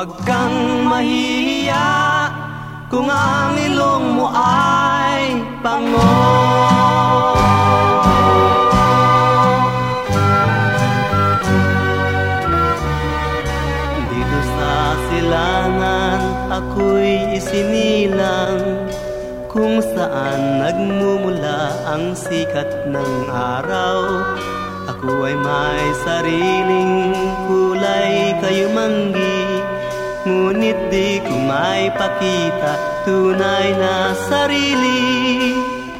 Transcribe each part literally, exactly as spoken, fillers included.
Huwag kang mahihiya kung ang ilong mo ay pango. Dito sa silangan ako'y isinilang, kung saan nagmumula ang sikat ng araw. Ako ay may sariling kulay kayumanggi, ngunit di ko may pakita tunay na sarili.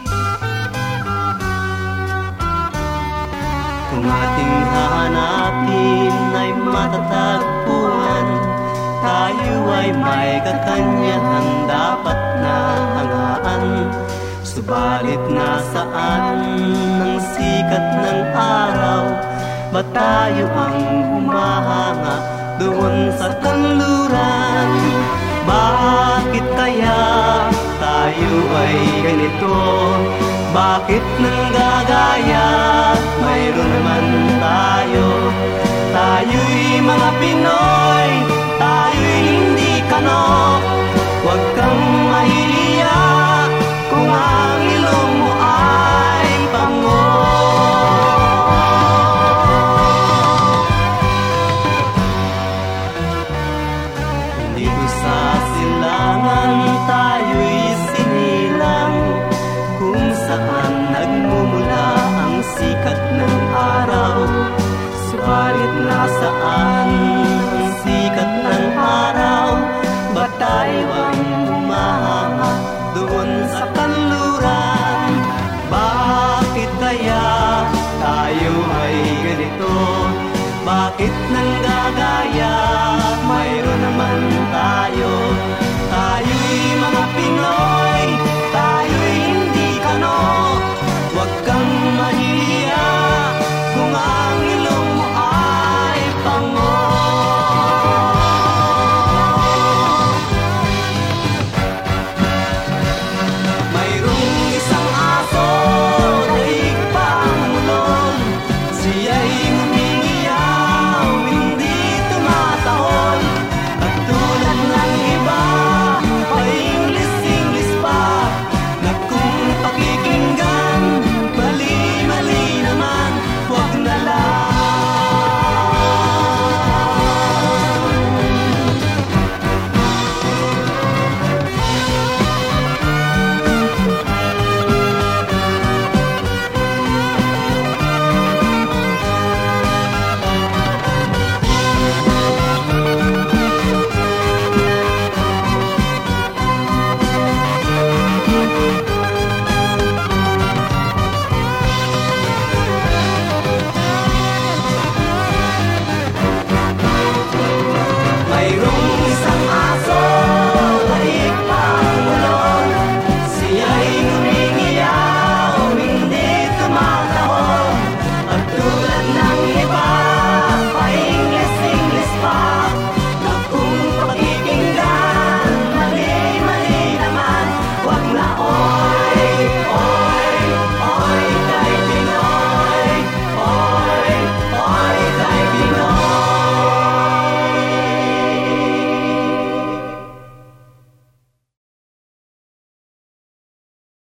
Kung ating hahanapin ay matatagpuan, tayo ay may kakanyahan dapat na hangaan. Subalit nasaan ang sikat ng araw? Ba't tayo ang humahanga doon sa kanluran? Bakit kaya tayo ay ganito? Bakit nanggagaya? Mayroon naman tayo. Tayo'y mga Pinoy, tayo'y hindi kanok. Huwag kang mahihiya kung ang ilong mo ay pango. Dito sa silangan tayo'y sinilang, kung saan nagmumula ang sikat ng araw. Subalit nasaan ang sikat ng araw? Ba't tayo ang humahanga doon sa kanluran? Bakit kaya tayo ay ganito? Bakit nang